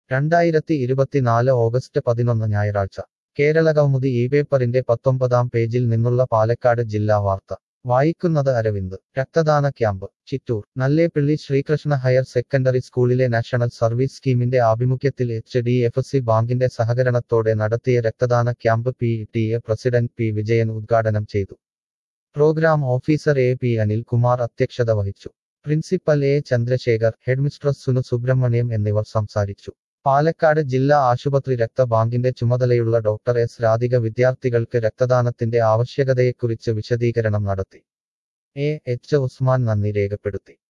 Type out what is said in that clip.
2024 August 11 ഞായറാഴ്ച കേരളകൗമുദി ഈ പേപ്പറിന്റെ 19-ാം പേജിൽ നിന്നുള്ള പാലക്കാട് ജില്ലാ വാർത്ത വായിക്കുന്നത് അരവിന്ദ് രക്തദാന camp Chittur Nallepilly Sreekrishna higher secondary സ്കൂളിലെ നാഷണൽ സർവീസ് സ്കീമിന്റെ ആഭിമുഖ്യത്തിൽ HDFC ബാങ്കിന്റെ സഹകരണത്തോടെ നടത്തിയ രക്തദാന camp PTA president P Vijayan ഉദ്ഘാടനം ചെയ്തു program officer P Anil Kumar അധ്യക്ഷത വഹിച്ചു പ്രിൻസിപ്പൽ ചന്ദ്രശേഖർ ഹെഡ്മിസ്ട്രസ് സുനു സുബ്രഹ്മണ്യം എന്നിവർ സംസാരിച്ചു പാലക്കാട് ജില്ലാ ആശുപത്രി രക്തബാങ്കിന്റെ ചുമതലയുള്ള ഡോക്ടർ എസ് രാധിക വിദ്യാർത്ഥികൾക്ക് രക്തദാനത്തിന്റെ ആവശ്യകതയെക്കുറിച്ച് വിശദീകരണം നടത്തി H ഉസ്മാൻ നന്ദി രേഖപ്പെടുത്തി